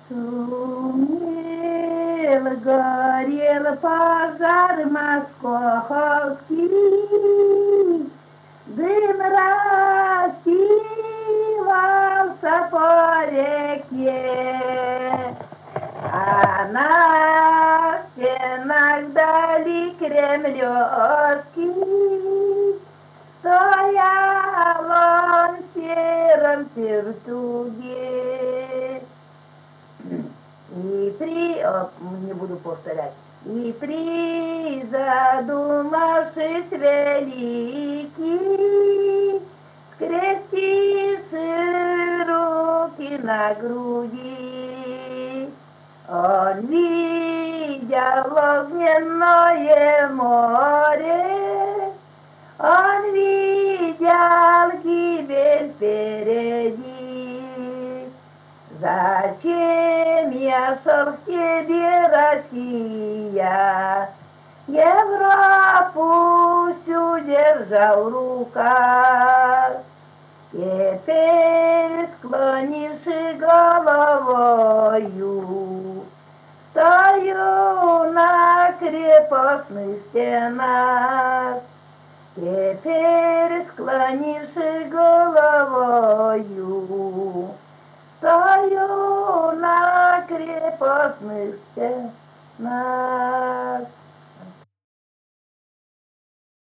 Шумел, горел пожар московский, дым рассеивался по реке, а на стенах вдали кремлевский стоял он в сером сюртуке. Не буду повторять. И призадумавшись великий, скрестивши руки на груди, он видел огненное море, он видел гибель впереди. Зачем я шел к тебе, Россия, Европу всю держал в руках? Теперь, склонивши головою, стою на крепостных стенах. Теперь, склонивши головою, стою на крепостных стенах.